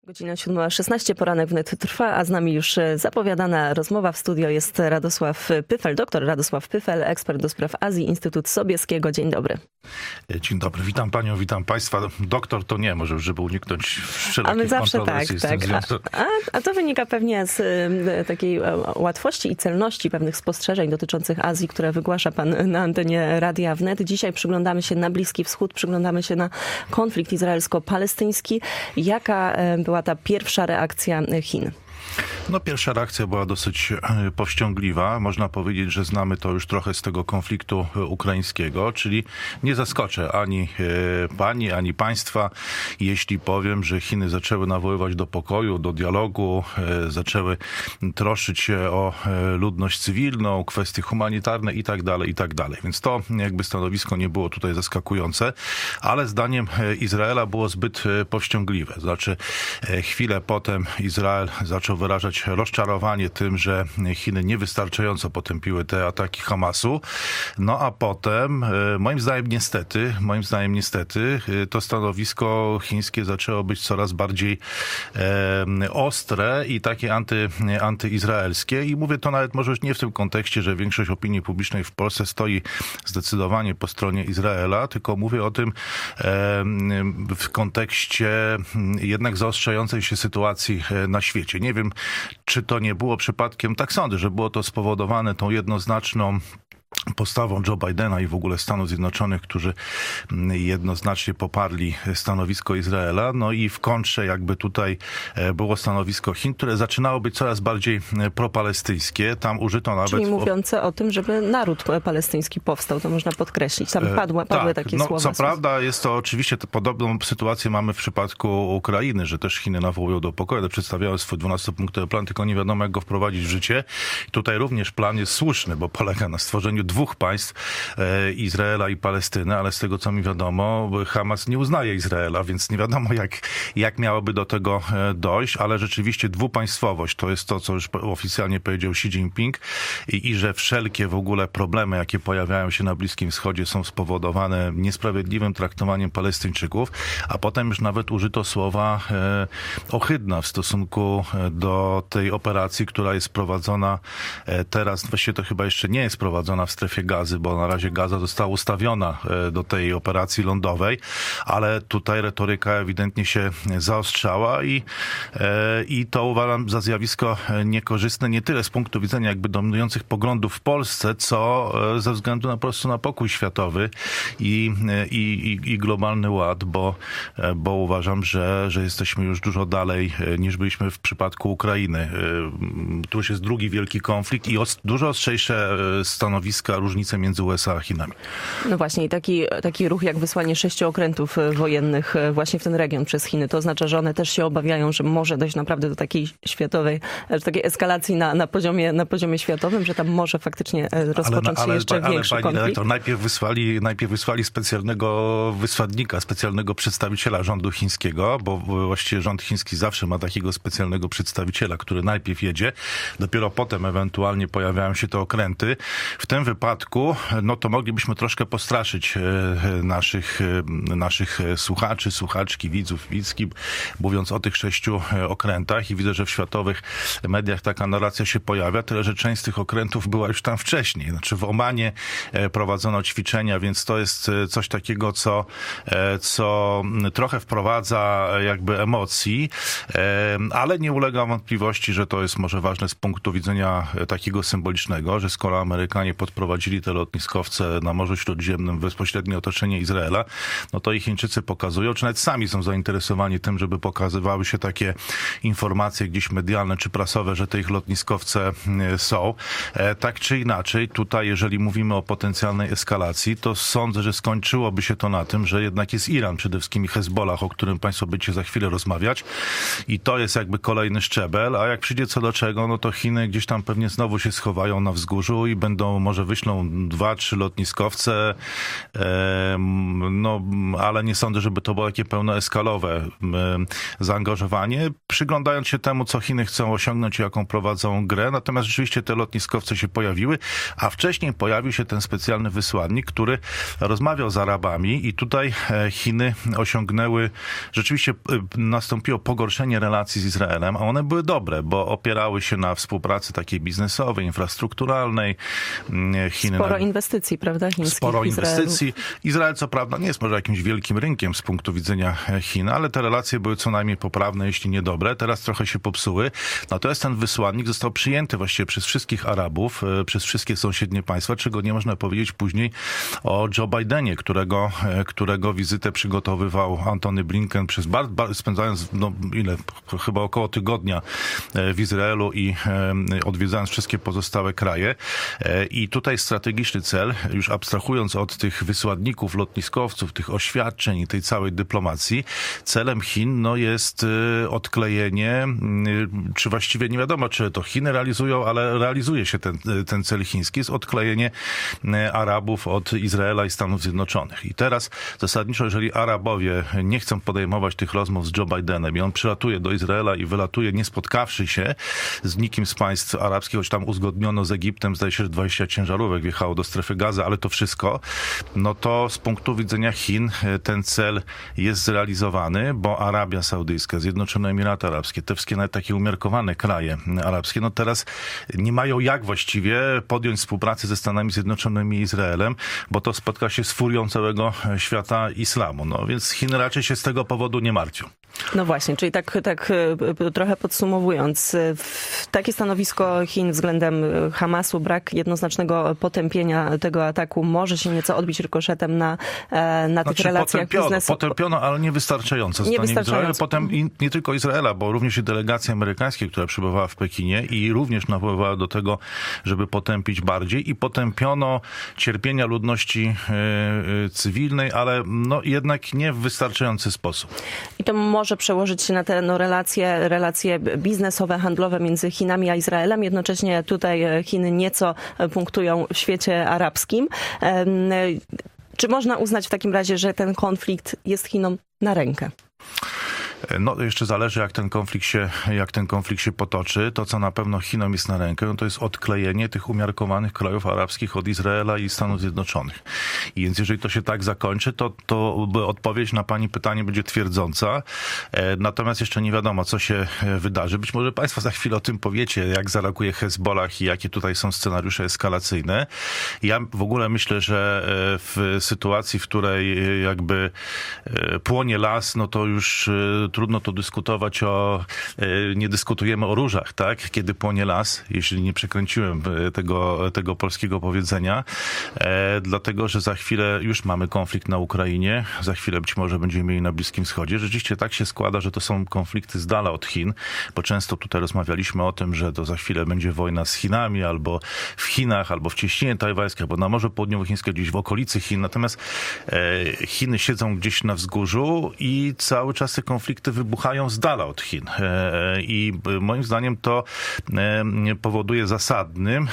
Godzina 7:16, poranek wnet trwa, a z nami już zapowiadana rozmowa. W studio jest Radosław Pyfel, doktor Radosław Pyfel, ekspert do spraw Azji, Instytut Sobieskiego. Dzień dobry. Dzień dobry, witam panią, witam państwa. Doktor to nie, może żeby uniknąć wszelakich A my zawsze kontrowersji. tak. A to wynika pewnie z takiej łatwości i celności pewnych spostrzeżeń dotyczących Azji, które wygłasza pan na antenie Radia Wnet. Dzisiaj przyglądamy się na Bliski Wschód, przyglądamy się na konflikt izraelsko-palestyński. Jaka była ta pierwsza reakcja Chin? No, pierwsza reakcja była dosyć powściągliwa. Można powiedzieć, że znamy to już trochę z tego konfliktu ukraińskiego, czyli nie zaskoczę ani pani, ani państwa, jeśli powiem, że Chiny zaczęły nawoływać do pokoju, do dialogu, zaczęły troszczyć się o ludność cywilną, kwestie humanitarne i tak dalej. Więc to jakby stanowisko nie było tutaj zaskakujące, ale zdaniem Izraela było zbyt powściągliwe. Znaczy chwilę potem Izrael zaczął wyrażać rozczarowanie tym, że Chiny niewystarczająco potępiły te ataki Hamasu. No a potem, moim zdaniem niestety, to stanowisko chińskie zaczęło być coraz bardziej ostre i takie antyizraelskie. I mówię to nawet może już nie w tym kontekście, że większość opinii publicznej w Polsce stoi zdecydowanie po stronie Izraela, tylko mówię o tym w kontekście jednak zaostrzającej się sytuacji na świecie. Nie wiem, czy to nie było przypadkiem, tak sądzę, że było to spowodowane tą jednoznaczną postawą Joe Bidena i w ogóle Stanów Zjednoczonych, którzy jednoznacznie poparli stanowisko Izraela. No i w kontrze jakby tutaj było stanowisko Chin, które zaczynało być coraz bardziej propalestyńskie. Tam użyto nawet... Czyli mówiące o tym, żeby naród palestyński powstał, to można podkreślić. Tam padły takie słowa. Co prawda jest to oczywiście, podobną sytuację mamy w przypadku Ukrainy, że też Chiny nawołują do pokoju, przedstawiają swój 12-punktowy plan, tylko nie wiadomo jak go wprowadzić w życie. Tutaj również plan jest słuszny, bo polega na stworzeniu dwóch państw, Izraela i Palestyny, ale z tego co mi wiadomo, Hamas nie uznaje Izraela, więc nie wiadomo jak miałoby do tego dojść, ale rzeczywiście dwupaństwowość to jest to, co już oficjalnie powiedział Xi Jinping i że wszelkie w ogóle problemy, jakie pojawiają się na Bliskim Wschodzie, są spowodowane niesprawiedliwym traktowaniem Palestyńczyków, a potem już nawet użyto słowa ohydna w stosunku do tej operacji, która jest prowadzona teraz, właściwie to chyba jeszcze nie jest prowadzona w strefie Gazy, bo na razie Gaza została ustawiona do tej operacji lądowej, ale tutaj retoryka ewidentnie się zaostrzała i to uważam za zjawisko niekorzystne nie tyle z punktu widzenia jakby dominujących poglądów w Polsce, co ze względu po prostu na pokój światowy i globalny ład, bo uważam, że jesteśmy już dużo dalej niż byliśmy w przypadku Ukrainy. Tu już jest drugi wielki konflikt i dużo ostrzejsze stanowiska, różnice między USA a Chinami. No właśnie i taki ruch jak wysłanie 6 okrętów wojennych właśnie w ten region przez Chiny, to oznacza, że one też się obawiają, że może dojść naprawdę do takiej światowej, takiej eskalacji na poziomie światowym, że tam może faktycznie rozpocząć się jeszcze większy konflikt. Najpierw wysłali specjalnego wysłannika, specjalnego przedstawiciela rządu chińskiego, bo właściwie rząd chiński zawsze ma takiego specjalnego przedstawiciela, który najpierw jedzie, dopiero potem ewentualnie pojawiają się te okręty. W tym wypadku, no to moglibyśmy troszkę postraszyć naszych słuchaczy, słuchaczki, widzów, widzki, mówiąc o tych 6 okrętach i widzę, że w światowych mediach taka narracja się pojawia, tyle że część z tych okrętów była już tam wcześniej. Znaczy w Omanie prowadzono ćwiczenia, więc to jest coś takiego, co trochę wprowadza jakby emocji, ale nie ulega wątpliwości, że to jest może ważne z punktu widzenia takiego symbolicznego, że skoro Amerykanie podprowadzili te lotniskowce na Morzu Śródziemnym w bezpośrednie otoczenie Izraela, no to i Chińczycy pokazują, czy nawet sami są zainteresowani tym, żeby pokazywały się takie informacje gdzieś medialne czy prasowe, że te ich lotniskowce są. Tak czy inaczej, tutaj jeżeli mówimy o potencjalnej eskalacji, to sądzę, że skończyłoby się to na tym, że jednak jest Iran, przede wszystkim Hezbollah, o którym państwo będziecie za chwilę rozmawiać i to jest jakby kolejny szczebel, a jak przyjdzie co do czego, no to Chiny gdzieś tam pewnie znowu się schowają na wzgórzu i będą może może wyślą 2-3 lotniskowce, no ale nie sądzę, żeby to było takie pełnoeskalowe zaangażowanie, przyglądając się temu, co Chiny chcą osiągnąć i jaką prowadzą grę. Natomiast rzeczywiście te lotniskowce się pojawiły, a wcześniej pojawił się ten specjalny wysłannik, który rozmawiał z Arabami i tutaj Chiny osiągnęły, rzeczywiście nastąpiło pogorszenie relacji z Izraelem, a one były dobre, bo opierały się na współpracy takiej biznesowej, infrastrukturalnej. Sporo inwestycji, prawda? Chińskich Sporo inwestycji. Izrael co prawda nie jest może jakimś wielkim rynkiem z punktu widzenia Chin, ale te relacje były co najmniej poprawne, jeśli nie dobre. Teraz trochę się popsuły. Natomiast ten wysłannik został przyjęty właściwie przez wszystkich Arabów, przez wszystkie sąsiednie państwa, czego nie można powiedzieć później o Joe Bidenie, którego wizytę przygotowywał Antony Blinken spędzając chyba około tygodnia w Izraelu i odwiedzając wszystkie pozostałe kraje. I tutaj strategiczny cel, już abstrahując od tych wysłanników, lotniskowców, tych oświadczeń i tej całej dyplomacji, celem Chin jest odklejenie, czy właściwie nie wiadomo, czy to Chiny realizują, ale realizuje się ten cel chiński, jest odklejenie Arabów od Izraela i Stanów Zjednoczonych. I teraz zasadniczo, jeżeli Arabowie nie chcą podejmować tych rozmów z Joe Bidenem i on przylatuje do Izraela i wylatuje, nie spotkawszy się z nikim z państw arabskich, choć tam uzgodniono z Egiptem, zdaje się, że 20 ciężarówek wjechało do strefy Gazy, ale to wszystko, no to z punktu widzenia Chin ten cel jest zrealizowany, bo Arabia Saudyjska, Zjednoczone Emiraty Arabskie, te wszystkie nawet takie umiarkowane kraje arabskie, no teraz nie mają jak właściwie podjąć współpracy ze Stanami Zjednoczonymi i Izraelem, bo to spotka się z furią całego świata islamu. No więc Chiny raczej się z tego powodu nie martwią. No właśnie, czyli tak trochę podsumowując, takie stanowisko Chin względem Hamasu, brak jednoznacznego potępienia tego ataku może się nieco odbić rykoszetem na tych relacjach biznesowych. Potępiono, ale niewystarczająco. Potem nie tylko Izraela, bo również i delegacja amerykańska, która przybywała w Pekinie i również nawoływała do tego, żeby potępić bardziej i potępiono cierpienia ludności cywilnej, ale jednak nie w wystarczający sposób. I to może przełożyć się na te relacje biznesowe, handlowe między Chinami a Izraelem. Jednocześnie tutaj Chiny nieco punktują w świecie arabskim. Czy można uznać w takim razie, że ten konflikt jest Chinom na rękę? No jeszcze zależy, jak ten konflikt się potoczy. To, co na pewno Chinom jest na rękę, to jest odklejenie tych umiarkowanych krajów arabskich od Izraela i Stanów Zjednoczonych. I więc jeżeli to się tak zakończy, to odpowiedź na pani pytanie będzie twierdząca. Natomiast jeszcze nie wiadomo, co się wydarzy. Być może państwo za chwilę o tym powiecie, jak zareaguje Hezbollah i jakie tutaj są scenariusze eskalacyjne. Ja w ogóle myślę, że w sytuacji, w której jakby płonie las, no to już trudno to dyskutować nie dyskutujemy o różach, tak? Kiedy płonie las, jeśli nie przekręciłem tego polskiego powiedzenia, dlatego, że za chwilę już mamy konflikt na Ukrainie, za chwilę być może będziemy mieli na Bliskim Wschodzie. Rzeczywiście tak się składa, że to są konflikty z dala od Chin, bo często tutaj rozmawialiśmy o tym, że to za chwilę będzie wojna z Chinami, albo w Chinach, albo w cieśninie tajwańskiej, albo na Morzu Południowochińskim, gdzieś w okolicy Chin. Natomiast Chiny siedzą gdzieś na wzgórzu i cały czas te konflikty wybuchają z dala od Chin. I moim zdaniem to powoduje zasadnym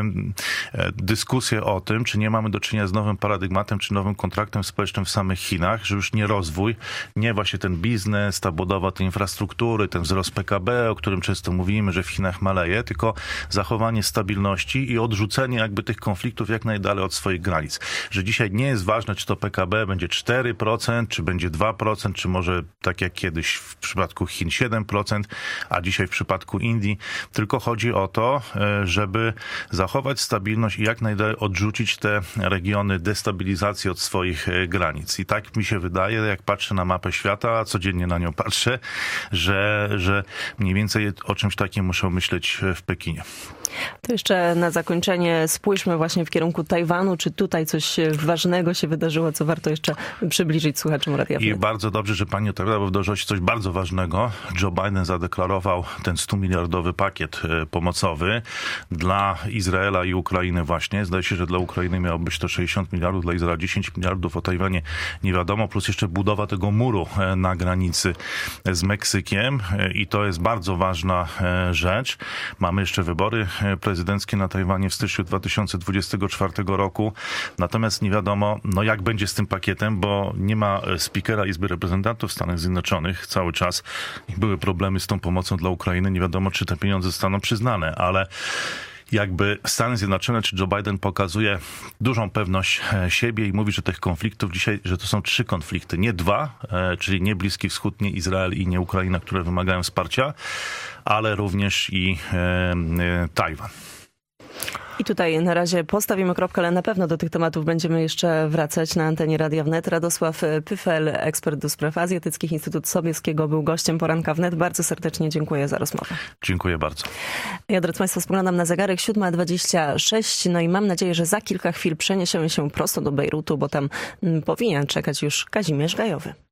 dyskusję o tym, czy nie mamy do czynienia z nowym paradygmatem, czy nowym kontraktem społecznym w samych Chinach, że już nie rozwój, nie właśnie ten biznes, ta budowa tej infrastruktury, ten wzrost PKB, o którym często mówimy, że w Chinach maleje, tylko zachowanie stabilności i odrzucenie jakby tych konfliktów jak najdalej od swoich granic. Że dzisiaj nie jest ważne, czy to PKB będzie 4%, czy będzie 2%, czy może tak jak kiedyś w przypadku Chin 7%, a dzisiaj w przypadku Indii, tylko chodzi o to, żeby zachować stabilność i jak najdalej odrzucić te regiony destabilizacji od swoich granic. I tak mi się wydaje, jak patrzę na mapę świata, a codziennie na nią patrzę, że mniej więcej o czymś takim muszą myśleć w Pekinie. To jeszcze na zakończenie spójrzmy właśnie w kierunku Tajwanu. Czy tutaj coś ważnego się wydarzyło, co warto jeszcze przybliżyć słuchaczom Radia Wnet? I bardzo dobrze, że pani odpowiada, bo w dożości coś bardzo ważnego. Joe Biden zadeklarował ten 100-miliardowy pakiet pomocowy dla Izraela i Ukrainy właśnie. Zdaje się, że dla Ukrainy miało być to 60 miliardów, dla Izraela 10 miliardów, o Tajwanie nie wiadomo, plus jeszcze budowa tego muru na granicy z Meksykiem i to jest bardzo ważna rzecz. Mamy jeszcze wybory prezydenckie na Tajwanie w styczniu 2024 roku. Natomiast nie wiadomo, jak będzie z tym pakietem, bo nie ma speakera Izby Reprezentantów Stanów Zjednoczonych cały czas. Były problemy z tą pomocą dla Ukrainy. Nie wiadomo, czy te pieniądze zostaną przyznane, ale jakby Stany Zjednoczone czy Joe Biden pokazuje dużą pewność siebie i mówi, że tych konfliktów dzisiaj, że to są 3 konflikty, nie 2, czyli nie Bliski Wschód, nie Izrael i nie Ukraina, które wymagają wsparcia, ale również i Tajwan. I tutaj na razie postawimy kropkę, ale na pewno do tych tematów będziemy jeszcze wracać na antenie Radia Wnet. Radosław Pyfel, ekspert do spraw azjatyckich, Instytut Sobieskiego, był gościem poranka Wnet. Bardzo serdecznie dziękuję za rozmowę. Dziękuję bardzo. Ja, drodzy Państwo, spoglądam na zegarek 7:26, no i mam nadzieję, że za kilka chwil przeniesiemy się prosto do Bejrutu, bo tam powinien czekać już Kazimierz Gajowy.